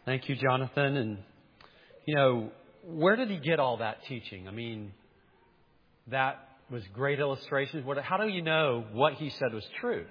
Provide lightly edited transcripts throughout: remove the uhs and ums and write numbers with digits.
Thank you, Jonathan. And, where did he get all that teaching? I mean, that was great illustrations. How do you know what he said was true?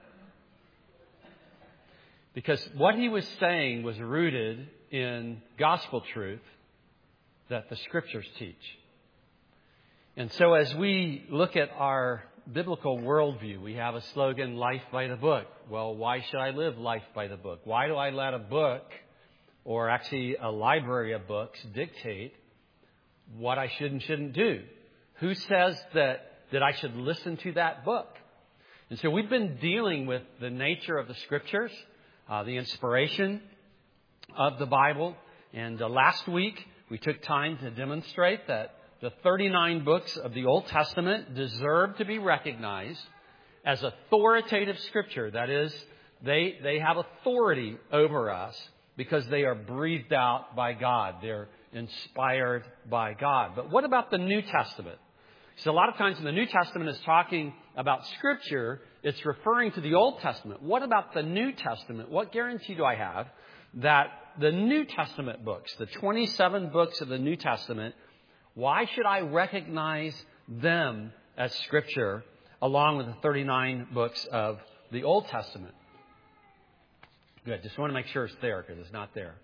Because what he was saying was rooted in gospel truth that the Scriptures teach. And so as we look at our biblical worldview, we have a slogan, life by the book. Well, why should I live life by the book? Why do I let a book, or actually a library of books, dictate what I should and shouldn't do? Who says that I should listen to that book? And so we've been dealing with the nature of the Scriptures, the inspiration of the Bible. And last week, we took time to demonstrate that the 39 books of the Old Testament deserve to be recognized as authoritative Scripture. That is, they have authority over us because they are breathed out by God. They're inspired by God. But what about the New Testament? So a lot of times when the New Testament is talking about Scripture, it's referring to the Old Testament. What about the New Testament? What guarantee do I have that the New Testament books, the 27 books of the New Testament, why should I recognize them as Scripture along with the 39 books of the Old Testament? Good. Just want to make sure it's there because it's not there.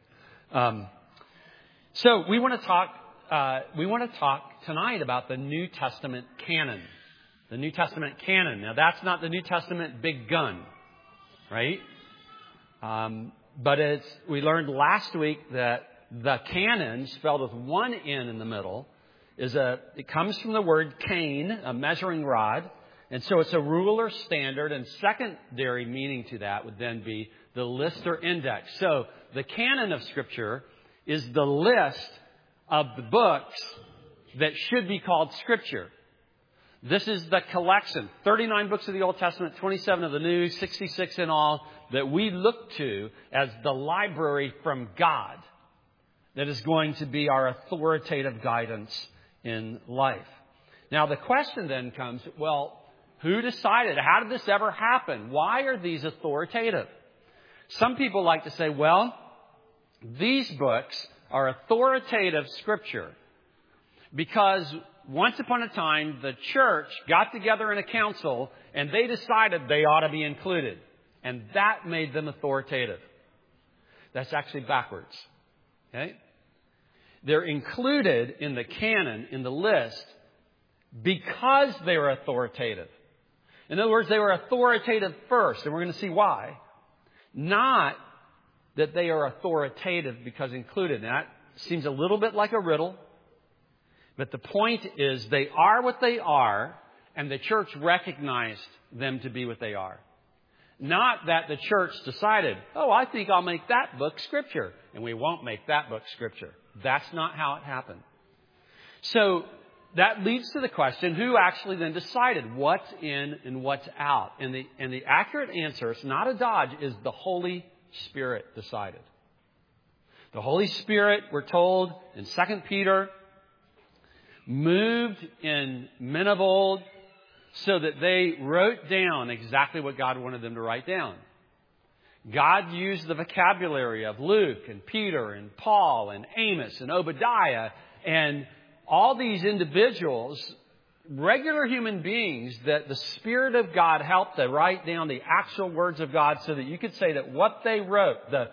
So we want to talk tonight about the New Testament canon. The New Testament canon. Now, that's not the New Testament big gun, right? But we learned last week that the canon, spelled with one N in the middle, it comes from the word cane, a measuring rod. And so it's a rule or standard. And secondary meaning to that would then be the list or index. So the canon of Scripture is the list of the books that should be called Scripture. This is the collection, 39 books of the Old Testament, 27 of the New, 66 in all, that we look to as the library from God that is going to be our authoritative guidance in life. Now, the question then comes, well, who decided? How did this ever happen? Why are these authoritative? Some people like to say, well, these books are authoritative Scripture because once upon a time, the church got together in a council and they decided they ought to be included. And that made them authoritative. That's actually backwards. Okay? They're included in the canon, in the list, because they were authoritative. In other words, they were authoritative first, and we're going to see why. Not that they are authoritative because included. Now, that seems a little bit like a riddle. But the point is they are what they are, and the church recognized them to be what they are. Not that the church decided, I think I'll make that book Scripture, and we won't make that book Scripture. That's not how it happened. So that leads to the question, who actually then decided what's in and what's out? And the accurate answer, it's not a dodge, is the Holy Spirit decided. The Holy Spirit, we're told in 2 Peter, moved in men of old so that they wrote down exactly what God wanted them to write down. God used the vocabulary of Luke and Peter and Paul and Amos and Obadiah and all these individuals, regular human beings that the Spirit of God helped to write down the actual words of God so that you could say that what they wrote, the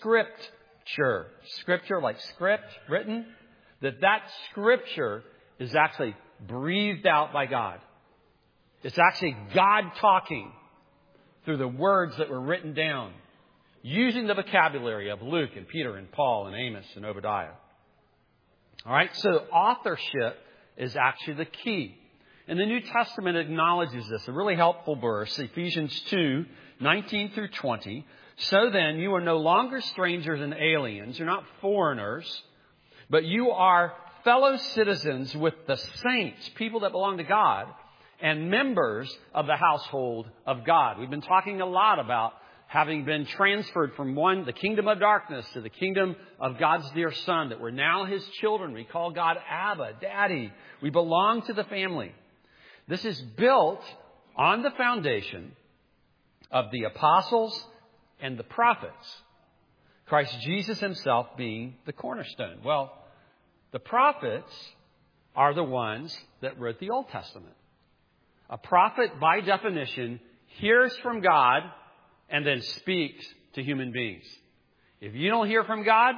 scripture like script, written, that Scripture is actually breathed out by God. It's actually God talking through the words that were written down, using the vocabulary of Luke and Peter and Paul and Amos and Obadiah. All right, so authorship is actually the key. And the New Testament acknowledges this. A really helpful verse, Ephesians 2, 19 through 20. So then, you are no longer strangers and aliens. You're not foreigners, but you are fellow citizens with the saints, people that belong to God, and members of the household of God. We've been talking a lot about having been transferred from the kingdom of darkness to the kingdom of God's dear Son, that we're now His children. We call God Abba, Daddy. We belong to the family. This is built on the foundation of the apostles and the prophets. Christ Jesus himself being the cornerstone. Well, the prophets are the ones that wrote the Old Testament. A prophet, by definition, hears from God and then speaks to human beings. If you don't hear from God,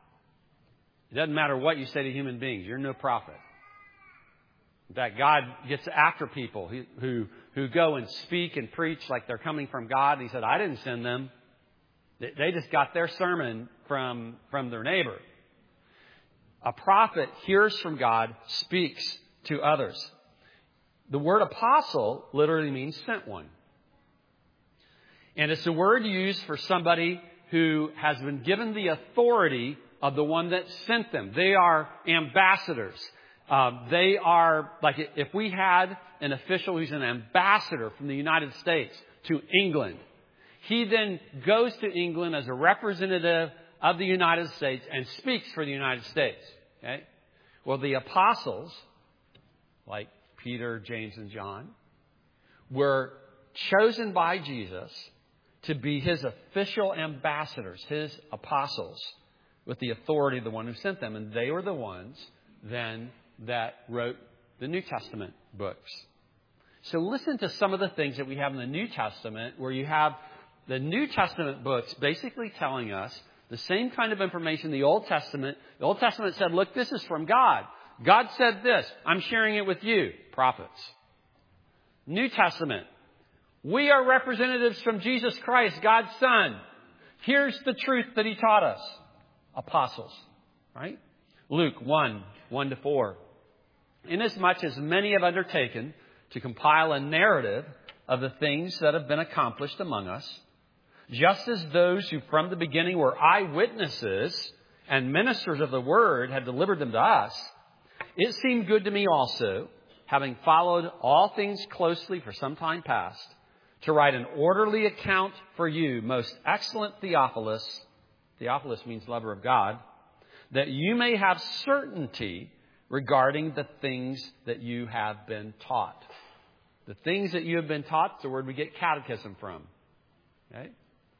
it doesn't matter what you say to human beings. You're no prophet. In fact, God gets after people who go and speak and preach like they're coming from God. He said, I didn't send them. They just got their sermon from their neighbor. A prophet hears from God, speaks to others. The word apostle literally means sent one. And it's a word used for somebody who has been given the authority of the one that sent them. They are ambassadors. They are, like if we had an official who's an ambassador from the United States to England, he then goes to England as a representative of the United States and speaks for the United States. Okay? Well, the apostles, like Peter, James, and John, were chosen by Jesus to be his official ambassadors, his apostles, with the authority of the one who sent them. And they were the ones then that wrote the New Testament books. So listen to some of the things that we have in the New Testament, where you have the New Testament books basically telling us the same kind of information the Old Testament. The Old Testament said, look, this is from God. God said this. I'm sharing it with you. Prophets. New Testament. We are representatives from Jesus Christ, God's Son. Here's the truth that he taught us. Apostles. Right? Luke 1:1-4. Inasmuch as many have undertaken to compile a narrative of the things that have been accomplished among us, just as those who from the beginning were eyewitnesses and ministers of the word had delivered them to us, it seemed good to me also, having followed all things closely for some time past, to write an orderly account for you, most excellent Theophilus. Theophilus means lover of God, that you may have certainty regarding the things that you have been taught. The things that you have been taught is the word we get catechism from. Okay?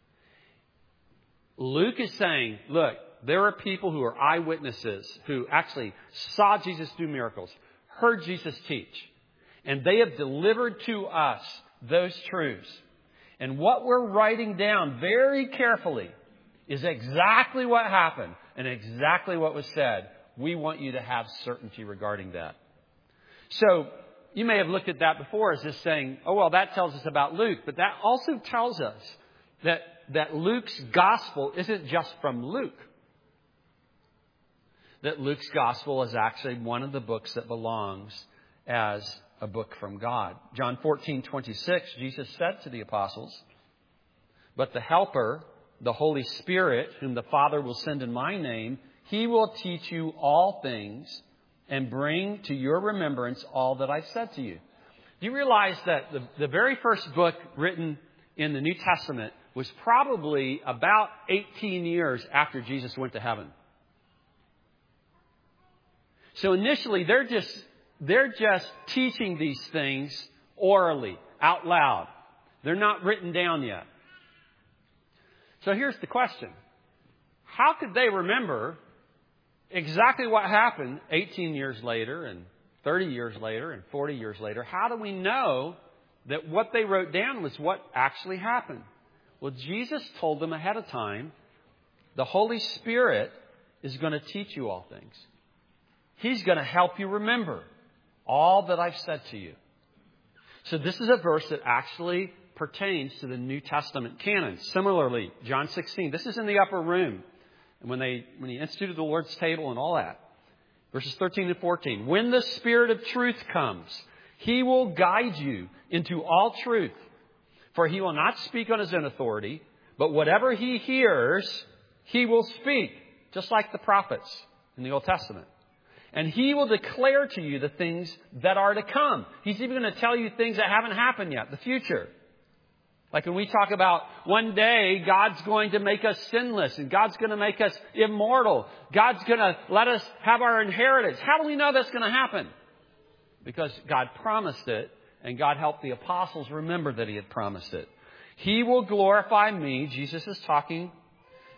Luke is saying, look, there are people who are eyewitnesses who actually saw Jesus do miracles, heard Jesus teach, and they have delivered to us those truths. And what we're writing down very carefully is exactly what happened and exactly what was said. We want you to have certainty regarding that. So you may have looked at that before as just saying, oh, well, that tells us about Luke. But that also tells us that Luke's gospel isn't just from Luke. That Luke's gospel is actually one of the books that belongs as a book from God. John 14:26, Jesus said to the apostles, but the Helper, the Holy Spirit, whom the Father will send in my name, he will teach you all things and bring to your remembrance all that I've said to you. Do you realize that the very first book written in the New Testament was probably about 18 years after Jesus went to heaven? So initially, they're just teaching these things orally, out loud. They're not written down yet. So here's the question. How could they remember exactly what happened 18 years later and 30 years later and 40 years later? How do we know that what they wrote down was what actually happened? Well, Jesus told them ahead of time, the Holy Spirit is going to teach you all things. He's going to help you remember all that I've said to you. So this is a verse that actually pertains to the New Testament canon. Similarly, John 16. This is in the upper room. And when he instituted the Lord's table and all that. Verses 13-14. When the Spirit of truth comes, he will guide you into all truth. For he will not speak on his own authority, but whatever he hears, he will speak. Just like the prophets in the Old Testament. And he will declare to you the things that are to come. He's even going to tell you things that haven't happened yet, the future. Like when we talk about one day, God's going to make us sinless and God's going to make us immortal. God's going to let us have our inheritance. How do we know that's going to happen? Because God promised it and God helped the apostles remember that he had promised it. He will glorify me, Jesus is talking,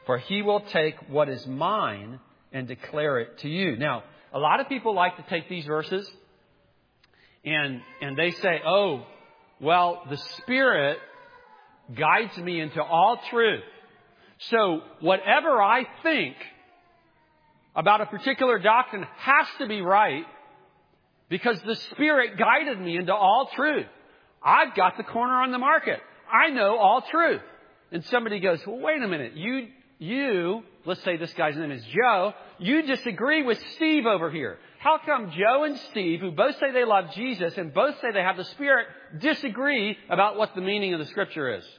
for he will take what is mine and declare it to you. Now, a lot of people like to take these verses and they say, oh, well, the Spirit guides me into all truth. So whatever I think about a particular doctrine has to be right because the Spirit guided me into all truth. I've got the corner on the market. I know all truth. And somebody goes, well, wait a minute. You, let's say this guy's name is Joe, you disagree with Steve over here. How come Joe and Steve, who both say they love Jesus and both say they have the Spirit, disagree about what the meaning of the Scripture is?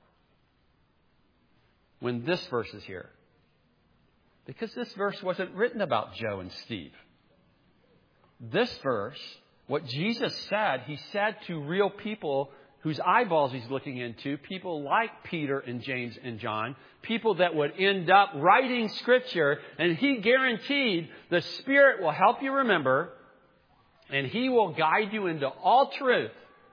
When this verse is here. Because this verse wasn't written about Joe and Steve. This verse, what Jesus said, he said to real people whose eyeballs he's looking into, people like Peter and James and John, people that would end up writing Scripture, and he guaranteed the Spirit will help you remember, and he will guide you into all truth.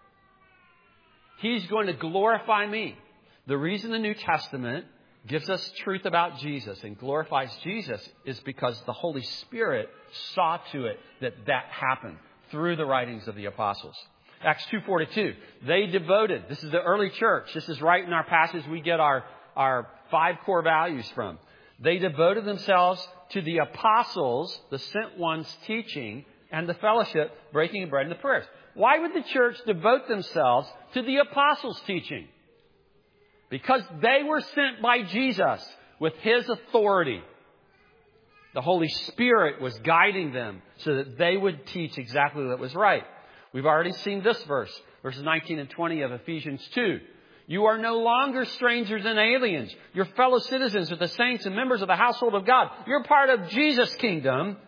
He's going to glorify me. The reason the New Testament gives us truth about Jesus and glorifies Jesus is because the Holy Spirit saw to it that happened through the writings of the apostles. Acts 2:42. They devoted. This is the early church. This is right in our passage we get our 5 core values from. They devoted themselves to the apostles, the sent ones' teaching, and the fellowship, breaking of bread and the prayers. Why would the church devote themselves to the apostles' teaching? Because they were sent by Jesus with His authority. The Holy Spirit was guiding them so that they would teach exactly what was right. We've already seen this verse, verses 19 and 20 of Ephesians 2. You are no longer strangers and aliens. You're fellow citizens with the saints and members of the household of God. You're part of Jesus' kingdom.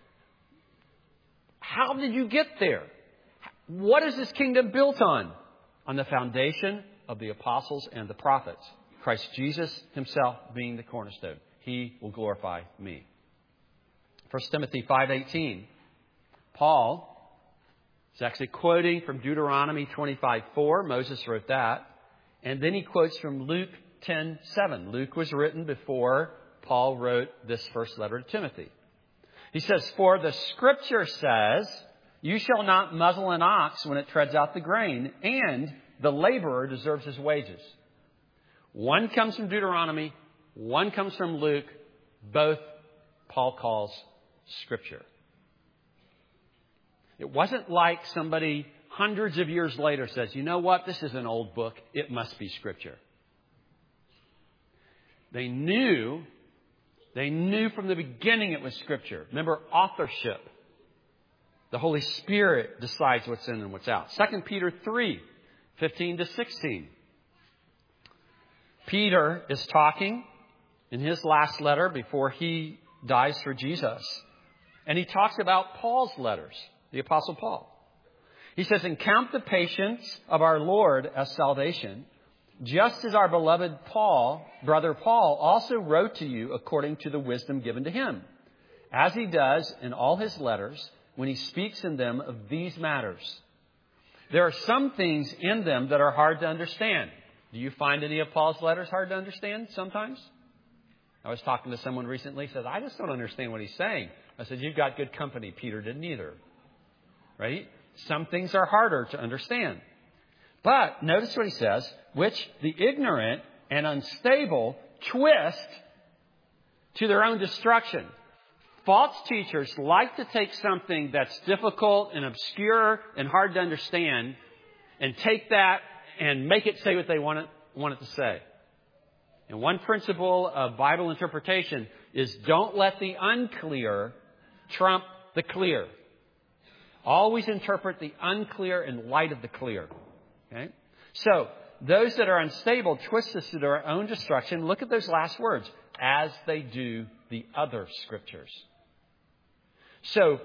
How did you get there? What is this kingdom built on? On the foundation of the apostles and the prophets. Christ Jesus Himself being the cornerstone. He will glorify me. 1 Timothy 5:18. Paul is actually quoting from Deuteronomy 25:4. Moses wrote that. And then he quotes from Luke 10:7. Luke was written before Paul wrote this first letter to Timothy. He says, for the Scripture says, you shall not muzzle an ox when it treads out the grain, and the laborer deserves his wages. One comes from Deuteronomy, one comes from Luke. Both Paul calls Scripture. It wasn't like somebody hundreds of years later says, you know what, this is an old book. It must be Scripture. They knew from the beginning it was Scripture. Remember, authorship. The Holy Spirit decides what's in and what's out. 2 Peter 3:15-16. Peter is talking in his last letter before he dies for Jesus. And he talks about Paul's letters, the Apostle Paul. He says, and count the patience of our Lord as salvation, just as our beloved brother Paul, also wrote to you according to the wisdom given to him, as he does in all his letters when he speaks in them of these matters. There are some things in them that are hard to understand. Do you find any of Paul's letters hard to understand sometimes? I was talking to someone recently, said, I just don't understand what he's saying. I said, you've got good company. Peter didn't either. Right? Some things are harder to understand. But notice what he says, which the ignorant and unstable twist to their own destruction. False teachers like to take something that's difficult and obscure and hard to understand and take that and make it say what they want it to say. And one principle of Bible interpretation is don't let the unclear trump the clear. Always interpret the unclear in light of the clear. Okay? So, those that are unstable twist this to their own destruction. Look at those last words. As they do the other Scriptures. So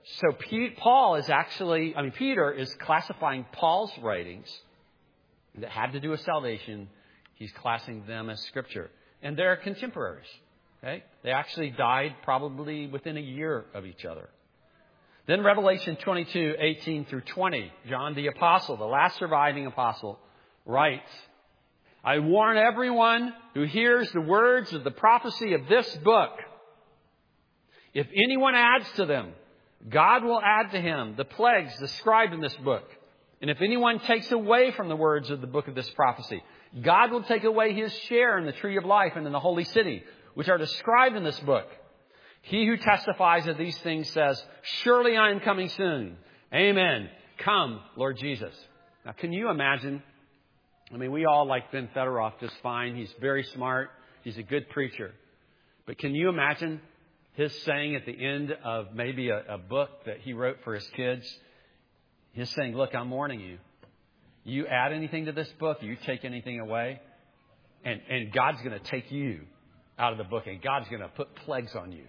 Peter is classifying Paul's writings that had to do with salvation. He's classing them as Scripture. And they're contemporaries. Okay? They actually died probably within a year of each other. Then Revelation 22:18-20. John the Apostle, the last surviving apostle, writes, I warn everyone who hears the words of the prophecy of this book. If anyone adds to them, God will add to him the plagues described in this book. And if anyone takes away from the words of the book of this prophecy, God will take away his share in the tree of life and in the holy city, which are described in this book. He who testifies of these things says, surely I am coming soon. Amen. Come, Lord Jesus. Now, can you imagine? I mean, we all like Ben Federoff just fine. He's very smart. He's a good preacher. But can you imagine his saying at the end of maybe a book that he wrote for his kids? He's saying, look, I'm warning you. You add anything to this book, you take anything away, and God's going to take you out of the book, and God's going to put plagues on you.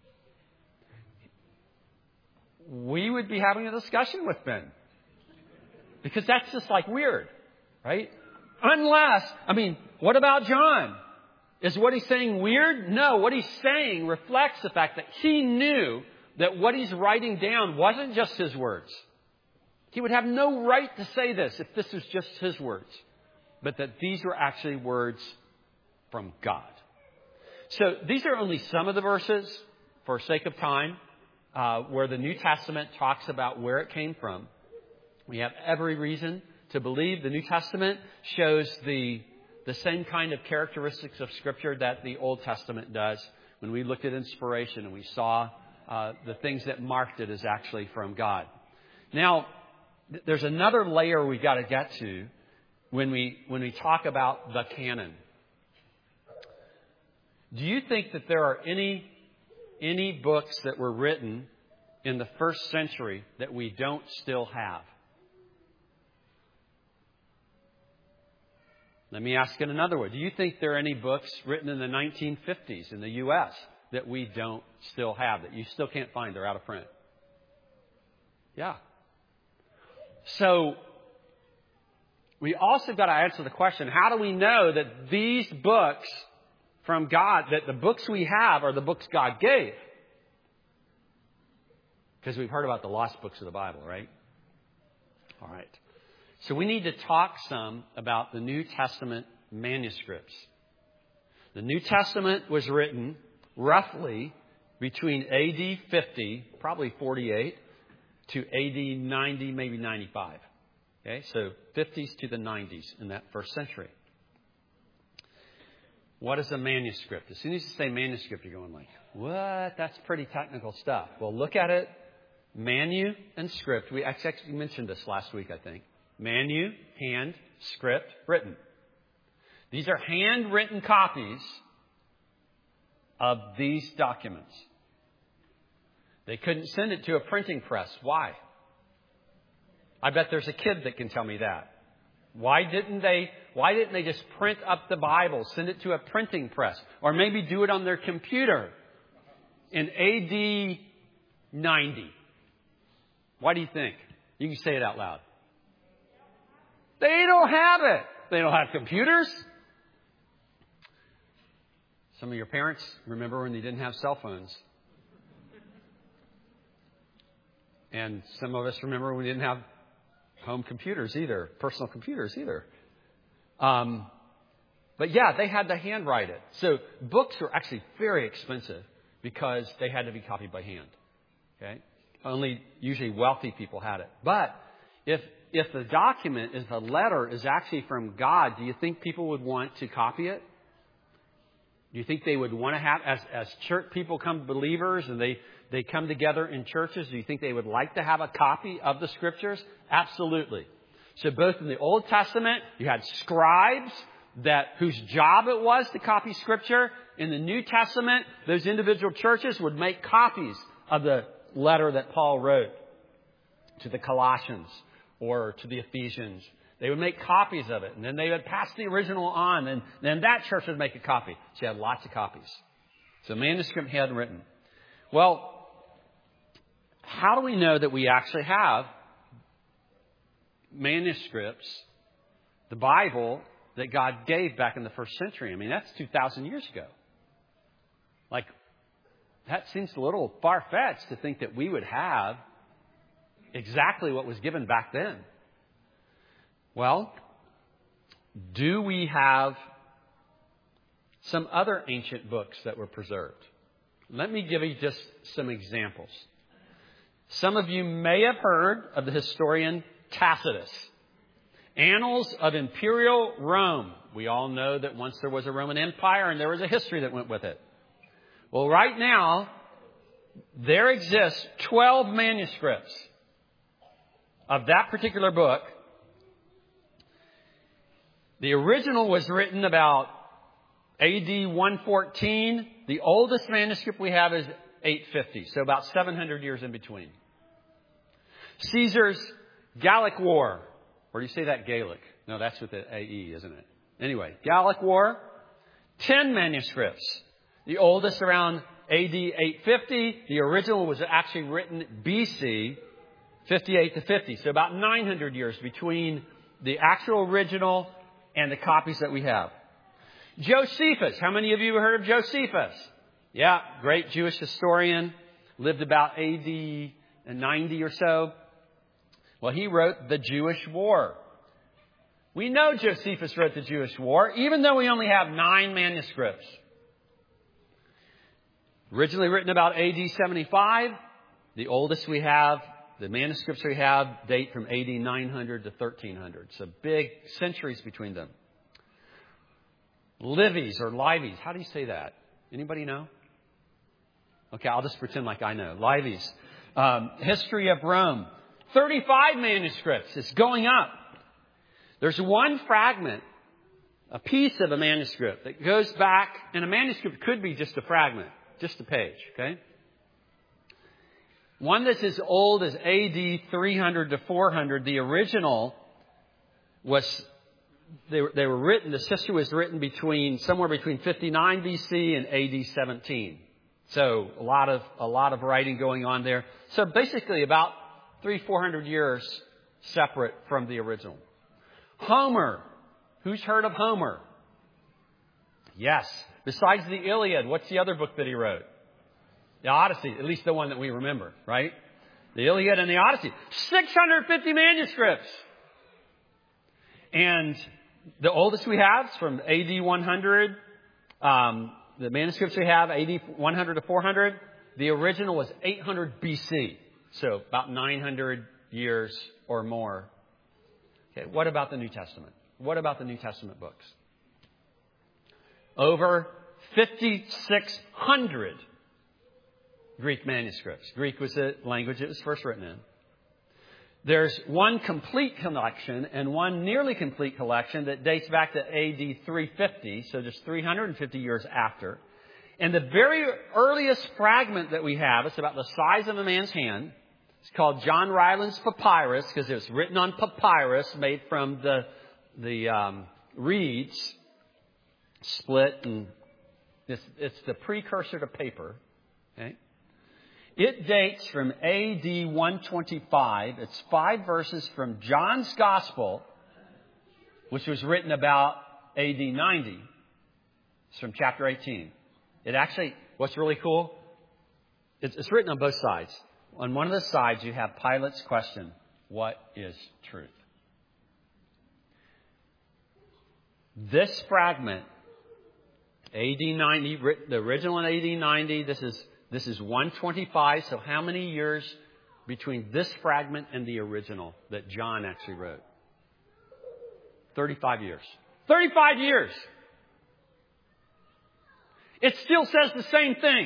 We would be having a discussion with Ben. Because that's just like weird, right? Unless, what about John? Is what he's saying weird? No, what he's saying reflects the fact that he knew that what he's writing down wasn't just his words. He would have no right to say this if this was just his words. But that these were actually words from God. So these are only some of the verses, for sake of time, where the New Testament talks about where it came from. We have every reason to believe the New Testament shows the same kind of characteristics of Scripture that the Old Testament does. When we looked at inspiration and we saw the things that marked it as actually from God. Now, there's another layer we've got to get to when we talk about the canon. Do you think that there are any books that were written in the first century that we don't still have? Let me ask it another way. Do you think there are any books written in the 1950s in the U.S. that we don't still have, that you still can't find? They're out of print. Yeah. So we also got to answer the question, how do we know that these books from God, that the books we have are the books God gave? Because we've heard about the lost books of the Bible, right? All right. So we need to talk some about the New Testament manuscripts. The New Testament was written roughly between AD 50, probably 48, to AD 90, maybe 95. Okay, so 50s to the 90s in that first century. What is a manuscript? As soon as you say manuscript, you're going like, what? That's pretty technical stuff. Well, look at it. Manu and script. We actually mentioned this last week, I think. Manu, hand, script, written. These are handwritten copies of these documents. They couldn't send it to a printing press. Why? I bet there's a kid that can tell me that. Why didn't they just print up the Bible, send it to a printing press, or maybe do it on their computer in AD 90? Why do you think? You can say it out loud. They don't have it. They don't have computers. Some of your parents remember when they didn't have cell phones. And some of us remember when we didn't have home computers either, personal computers either. But yeah, they had to handwrite it. So books were actually very expensive because they had to be copied by hand. Okay? Only usually wealthy people had it. But if the document, if the letter is actually from God, do you think people would want to copy it? Do you think they would want to have, as church people come believers and they come together in churches, do you think they would like to have a copy of the Scriptures? Absolutely. So both in the Old Testament, you had scribes whose job it was to copy Scripture. In the New Testament, those individual churches would make copies of the letter that Paul wrote to the Colossians or to the Ephesians. They would make copies of it, and then they would pass the original on, and then that church would make a copy. So you had lots of copies. So manuscript handwritten. Well, how do we know that we actually have manuscripts, the Bible, that God gave back in the first century? I mean, that's 2,000 years ago. Like, that seems a little far-fetched to think that we would have exactly what was given back then. Well, do we have some other ancient books that were preserved? Let me give you just some examples. Some of you may have heard of the historian Tacitus. Annals of Imperial Rome. We all know that once there was a Roman Empire and there was a history that went with it. Well, right now, there exist 12 manuscripts of that particular book. The original was written about AD 114. The oldest manuscript we have is 850, so about 700 years in between. Caesar's Gallic War. Or do you say that Gaelic? No, that's with the AE, isn't it? Anyway, Gallic War, 10 manuscripts. The oldest around AD 850. The original was actually written BC 58 to 50. So about 900 years between the actual original and the copies that we have. Josephus. How many of you have heard of Josephus? Yeah, great Jewish historian. Lived about AD 90 or so. Well, he wrote the Jewish War. We know Josephus wrote the Jewish War, even though we only have 9 manuscripts. Originally written about AD 75. The oldest we have, the manuscripts we have, date from AD 900 to 1300. So big centuries between them. Livies or Livies. How do you say that? Anybody know? Okay, I'll just pretend like I know. Livies. History of Rome. 35 manuscripts. It's going up. There's one fragment, a piece of a manuscript that goes back, and a manuscript could be just a fragment, just a page, okay? One that's as old as AD 300 to 400. The original was, they were written, the history was written somewhere between 59 BC and AD 17. So a lot of writing going on there. So basically about 300-400 years separate from the original. Homer. Who's heard of Homer? Yes. Besides the Iliad, what's the other book that he wrote? The Odyssey, at least the one that we remember, right? The Iliad and the Odyssey. 650 manuscripts. And the oldest we have is from AD 100. The manuscripts we have, AD 100 to 400. The original was 800 BC. So about 900 years or more. Okay, what about the New Testament? What about the New Testament books? Over 5,600 Greek manuscripts. Greek was the language it was first written in. There's one complete collection and one nearly complete collection that dates back to AD 350, so just 350 years after. And the very earliest fragment that we have, it's about the size of a man's hand. It's called John Ryland's Papyrus because it was written on papyrus made from the reeds, split, and it's the precursor to paper. Okay? It dates from AD 125. It's 5 verses from John's Gospel, which was written about AD 90. It's from chapter 18. It actually, what's really cool, it's written on both sides. On one of the sides, you have Pilate's question, what is truth? This fragment, AD 90, the original in AD 90, this is 125. So how many years between this fragment and the original that John actually wrote? 35 years. 35 years! It still says the same thing.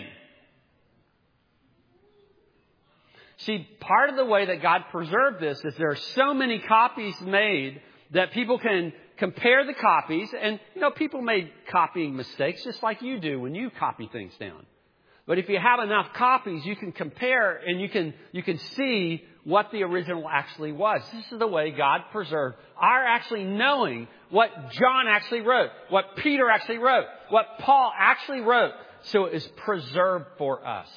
See, part of the way that God preserved this is there are so many copies made that people can compare the copies. And, people made copying mistakes just like you do when you copy things down. But if you have enough copies, you can compare and you can see what the original actually was. This is the way God preserved our actually knowing what John actually wrote, what Peter actually wrote, what Paul actually wrote. So it is preserved for us.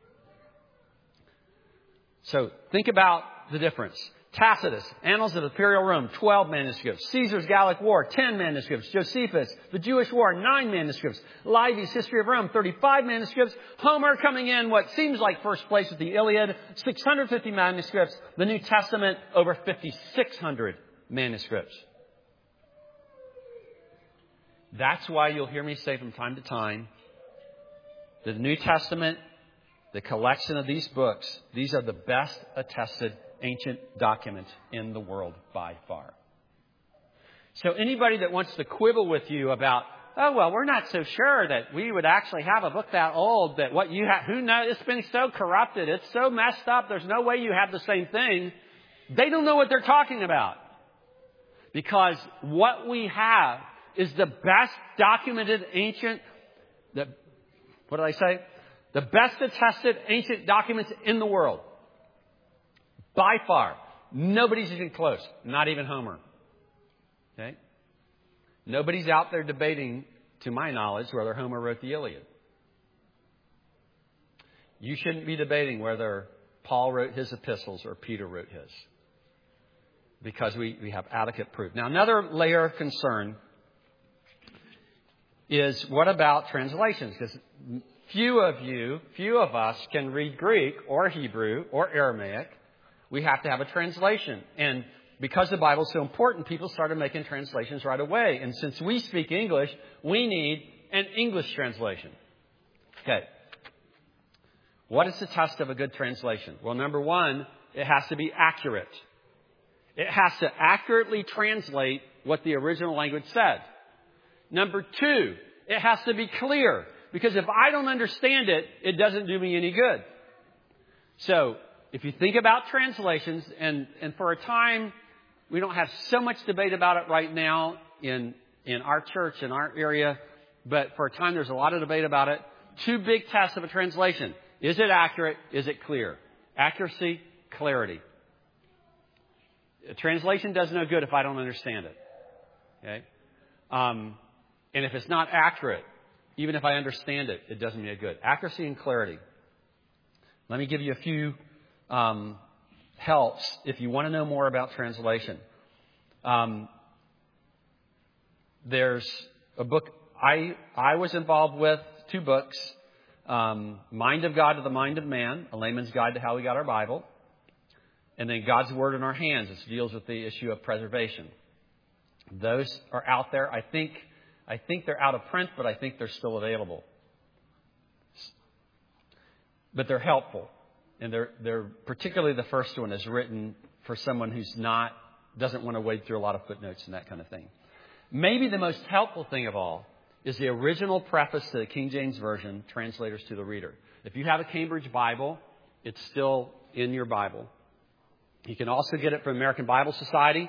So think about the difference. Tacitus, Annals of Imperial Rome, 12 manuscripts. Caesar's Gallic War, 10 manuscripts. Josephus, the Jewish War, 9 manuscripts. Livy's History of Rome, 35 manuscripts. Homer coming in what seems like first place with the Iliad, 650 manuscripts. The New Testament, over 5,600 manuscripts. That's why you'll hear me say from time to time, the New Testament, the collection of these books, these are the best attested ancient documents in the world by far. So anybody that wants to quibble with you about, oh, well, we're not so sure that we would actually have a book that old, that what you have, who knows, it's been so corrupted, it's so messed up, there's no way you have the same thing. They don't know what they're talking about. Because what we have is the best documented ancient, what did I say? The best attested ancient documents in the world. By far. Nobody's even close. Not even Homer. Okay? Nobody's out there debating, to my knowledge, whether Homer wrote the Iliad. You shouldn't be debating whether Paul wrote his epistles or Peter wrote his. Because we have adequate proof. Now, another layer of concern is what about translations? Because few of us can read Greek or Hebrew or Aramaic. We have to have a translation. And because the Bible is so important, people started making translations right away. And since we speak English, we need an English translation. Okay. What is the test of a good translation? Well, number one, it has to be accurate. It has to accurately translate what the original language said. Number two, it has to be clear. Because if I don't understand it, it doesn't do me any good. So, if you think about translations, and for a time, we don't have so much debate about it right now in our church, in our area, but for a time there's a lot of debate about it. Two big tests of a translation. Is it accurate? Is it clear? Accuracy, clarity. A translation does no good if I don't understand it. Okay? And if it's not accurate, even if I understand it, it doesn't mean good. Accuracy and clarity. Let me give you a few helps if you want to know more about translation. There's a book I was involved with, 2 books. Mind of God to the Mind of Man, A Layman's Guide to How We Got Our Bible. And then God's Word in Our Hands, which deals with the issue of preservation. Those are out there. I think they're out of print, but I think they're still available. But they're helpful. And they're particularly the first one is written for someone doesn't want to wade through a lot of footnotes and that kind of thing. Maybe the most helpful thing of all is the original preface to the King James Version, Translators to the Reader. If you have a Cambridge Bible, it's still in your Bible. You can also get it from American Bible Society,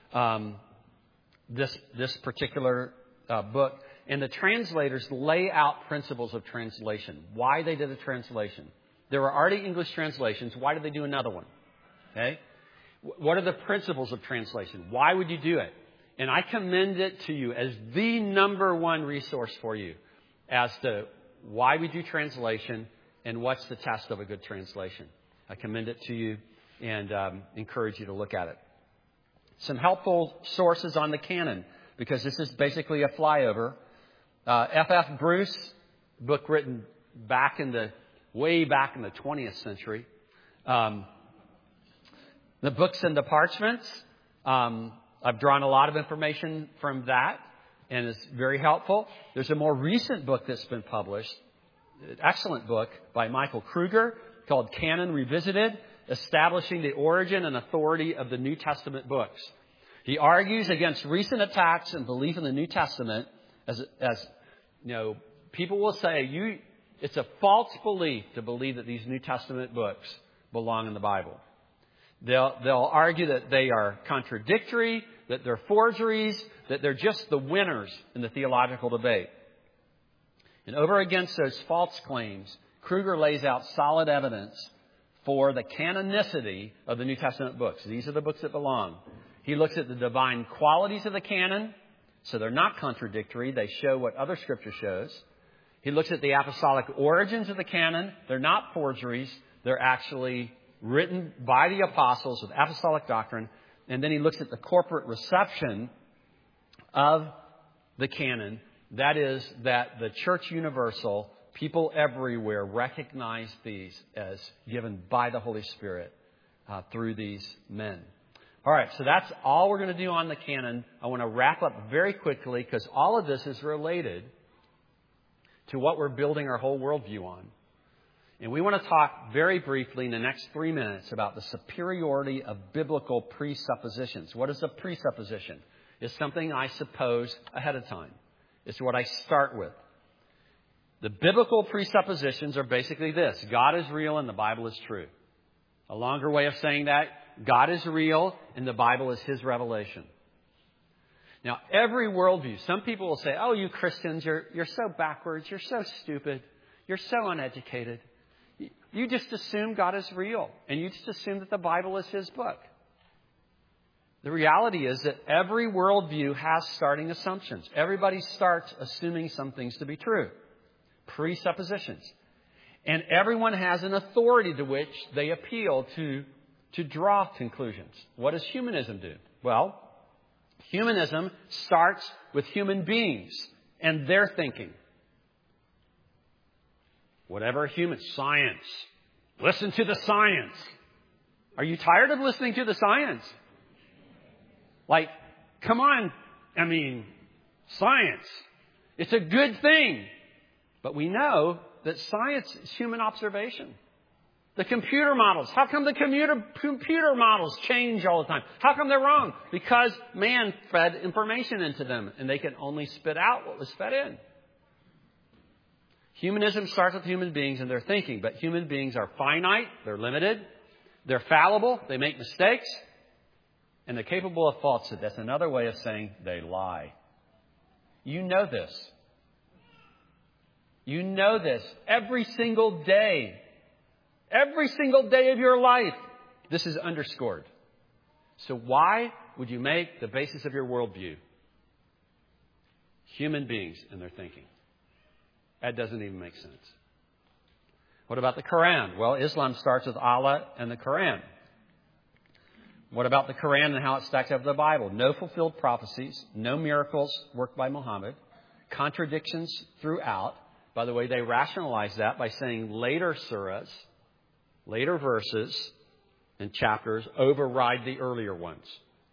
this particular book. And the translators lay out principles of translation, why they did a translation. There were already English translations. Why did they do another one? Okay? What are the principles of translation? Why would you do it? And I commend it to you as the number one resource for you as to why we do translation and what's the test of a good translation. I commend it to you and encourage you to look at it. Some helpful sources on the canon, because this is basically a flyover. F.F. Bruce, book written way back in the 20th century. The books and the parchments. I've drawn a lot of information from that, and it's very helpful. There's a more recent book that's been published, an excellent book by Michael Kruger called Canon Revisited, Establishing the Origin and Authority of the New Testament Books. He argues against recent attacks and belief in the New Testament as you know, people will say it's a false belief to believe that these New Testament books belong in the Bible. They'll argue that they are contradictory, that they're forgeries, that they're just the winners in the theological debate. And over against those false claims, Kruger lays out solid evidence for the canonicity of the New Testament books. These are the books that belong. He looks at the divine qualities of the canon, so they're not contradictory. They show what other Scripture shows. He looks at the apostolic origins of the canon. They're not forgeries. They're actually written by the apostles with apostolic doctrine. And then he looks at the corporate reception of the canon. That is, that the church universal, people everywhere, recognize these as given by the Holy Spirit through these men. All right, so that's all we're going to do on the canon. I want to wrap up very quickly because all of this is related to what we're building our whole worldview on. And we want to talk very briefly in the next 3 minutes about the superiority of biblical presuppositions. What is a presupposition? It's something I suppose ahead of time. It's what I start with. The biblical presuppositions are basically this. God is real and the Bible is true. A longer way of saying that, God is real and the Bible is His revelation. Now, every worldview, some people will say, oh, you Christians, you're so backwards, you're so stupid, you're so uneducated. You just assume God is real and you just assume that the Bible is His book. The reality is that every worldview has starting assumptions. Everybody starts assuming some things to be true. Presuppositions. And everyone has an authority to which they appeal to draw conclusions. What does humanism do? Well, humanism starts with human beings and their thinking. Whatever human science. Listen to the science. Are you tired of listening to the science? Like, come on. I mean, science. It's a good thing. But we know that science is human observation. The computer models. How come the computer models change all the time? How come they're wrong? Because man fed information into them and they can only spit out what was fed in. Humanism starts with human beings and their thinking, but human beings are finite, they're limited, they're fallible, they make mistakes, and they're capable of falsehood. That's another way of saying they lie. You know this. You know this every single day. Every single day of your life, this is underscored. So why would you make the basis of your worldview human beings and their thinking? That doesn't even make sense. What about the Quran? Well, Islam starts with Allah and the Quran. What about the Quran and how it stacks up with the Bible? No fulfilled prophecies, no miracles worked by Muhammad, contradictions throughout. By the way, they rationalize that by saying later surahs, later verses and chapters override the earlier ones.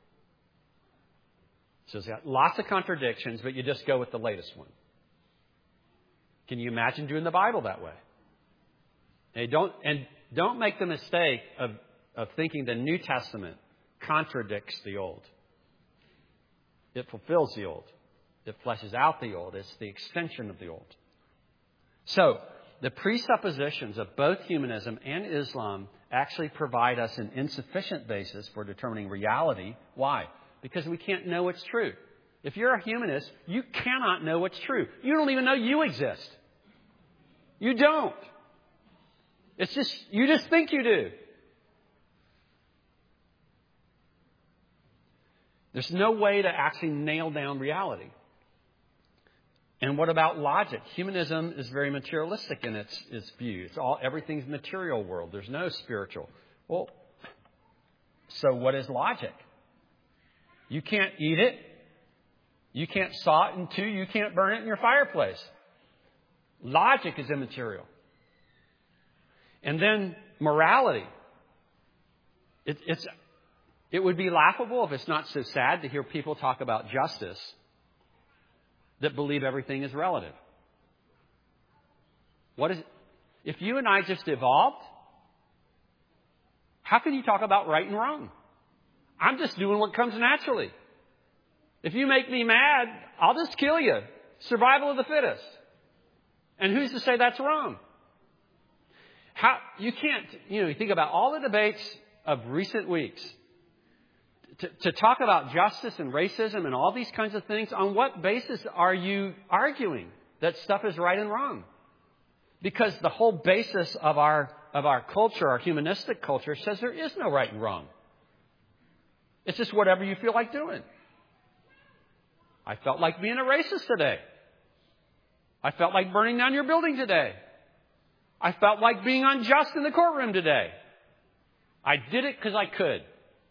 So it's got lots of contradictions, but you just go with the latest one. Can you imagine doing the Bible that way? And don't make the mistake of thinking the New Testament contradicts the Old. It fulfills the Old. It fleshes out the Old. It's the extension of the Old. So, the presuppositions of both humanism and Islam actually provide us an insufficient basis for determining reality. Why? Because we can't know what's true. If you're a humanist, you cannot know what's true. You don't even know you exist. You don't. It's just, you just think you do. There's no way to actually nail down reality. And what about logic? Humanism is very materialistic in its view. Everything's material world. There's no spiritual. Well, so what is logic? You can't eat it. You can't saw it in two. You can't burn it in your fireplace. Logic is immaterial. And then morality. It would be laughable if it's not so sad to hear people talk about justice that believe everything is relative. If you and I just evolved, how can you talk about right and wrong? I'm just doing what comes naturally. If you make me mad, I'll just kill you. Survival of the fittest. And who's to say that's wrong? You can't, you think about all the debates of recent weeks. To talk about justice and racism and all these kinds of things, on what basis are you arguing that stuff is right and wrong? Because the whole basis of our culture, our humanistic culture, says there is no right and wrong. It's just whatever you feel like doing. I felt like being a racist today. I felt like burning down your building today. I felt like being unjust in the courtroom today. I did it because I could.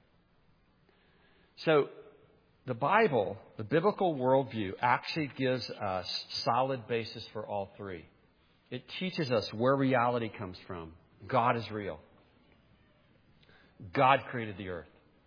So the Bible, the biblical worldview, actually gives us solid basis for all three. It teaches us where reality comes from. God is real. God created the earth.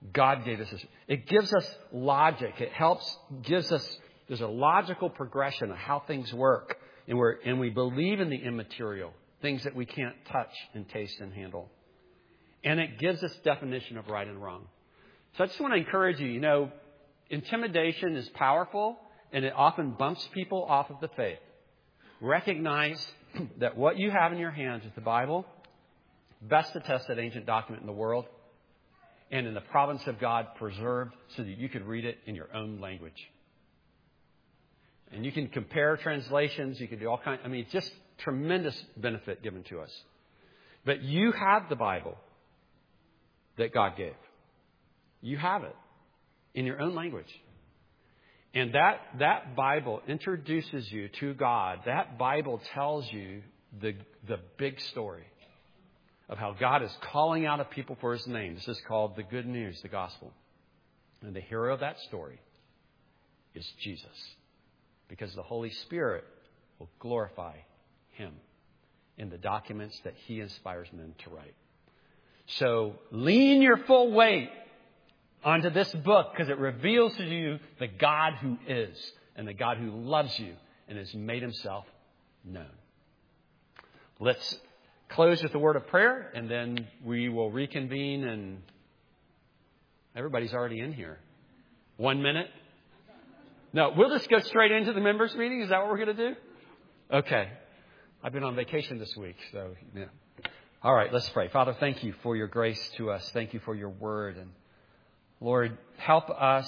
God gave us this. It gives us logic. It gives us, there's a logical progression of how things work. And we believe in the immaterial, things that we can't touch and taste and handle. And it gives us definition of right and wrong. So I just want to encourage you, intimidation is powerful and it often bumps people off of the faith. Recognize that what you have in your hands is the Bible, best attested ancient document in the world, and in the providence of God preserved so that you could read it in your own language. And you can compare translations. You can do all kinds. Just tremendous benefit given to us. But you have the Bible that God gave. You have it in your own language. And that Bible introduces you to God. That Bible tells you the big story of how God is calling out a people for His name. This is called the good news, the gospel. And the hero of that story is Jesus. Because the Holy Spirit will glorify Him in the documents that He inspires men to write. So lean your full weight onto this book because it reveals to you the God who is and the God who loves you and has made Himself known. Let's close with a word of prayer and then we will reconvene. And everybody's already in here. 1 minute. No, we'll just go straight into the members' meeting. Is that what we're going to do? Okay. I've been on vacation this week, so yeah. All right, let's pray. Father, thank you for your grace to us. Thank you for your word. And Lord, help us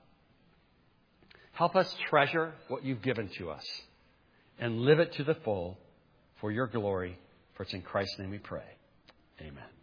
treasure what you've given to us and live it to the full for your glory. For it's in Christ's name we pray. Amen.